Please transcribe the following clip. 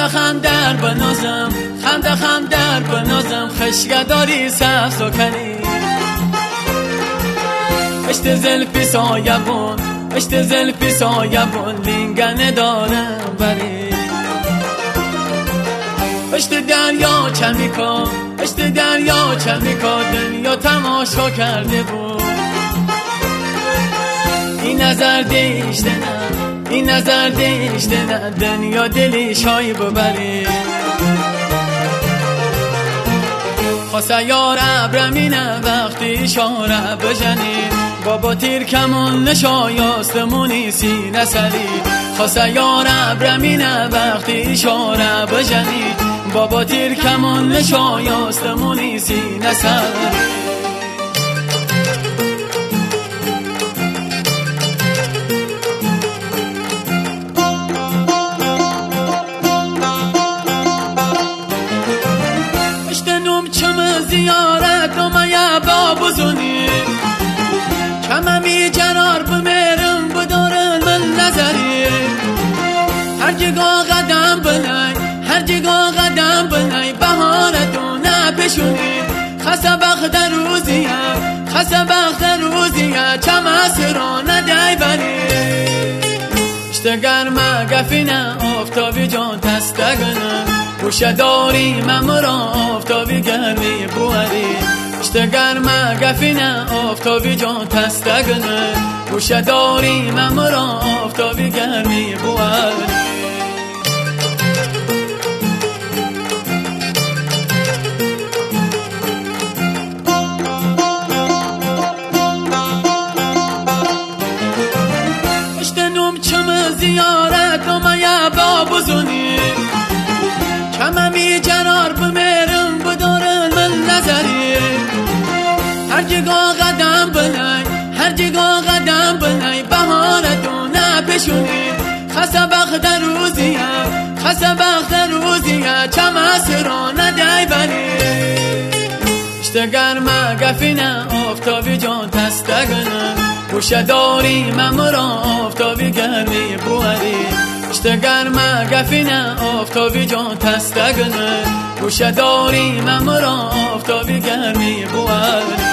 خندر بنازم خندر بنازم خشگداری سبز و کنی اشت زلفی سایبون لینگنه دارم بری اشت دریا چمی کن دنیا تماشا کرده بود این نظر دیشته نه دنیا دلی شای ببری خواسته یار ابرمینه وقتی اشاره بجنی بابا تیر کمون نشای آسمونی سینه سری خواسته یار ابرمینه وقتی اشاره بجنی بابا تیر کمون نشای آسمونی سینه سری زیارت نمایه بابوزونی کممی جرار بمیرم بدارن من نظری هر جگاه قدم بنای بهارتونه بشونی خسه بخت روزیه چم اسرانه دی بری اشته گرمه گفینه آفتابی جان تستگنه گوشه داری ممرا آفتابی گرمی بواری اشته گرمه گفینه آفتابی جان تستگنه گوشه داری ممرا آفتابی گرمی بواری اشته نوم چم زیارت نمایه بابوزونی کممی جرار بمیرم بدارن من نظری هر جگاه قدم بنای بهارتونه بشونی خسه بخت روزیه چم اسرانه دی بری اشته گرمه گفینه آفتابی جان تستگنه گوشه داری ممرا آفتابی گرمی بواری اشته گرمه گفینه آفتابی جان تستگنه گوشه داری ممرا آفتابی گرمی بواری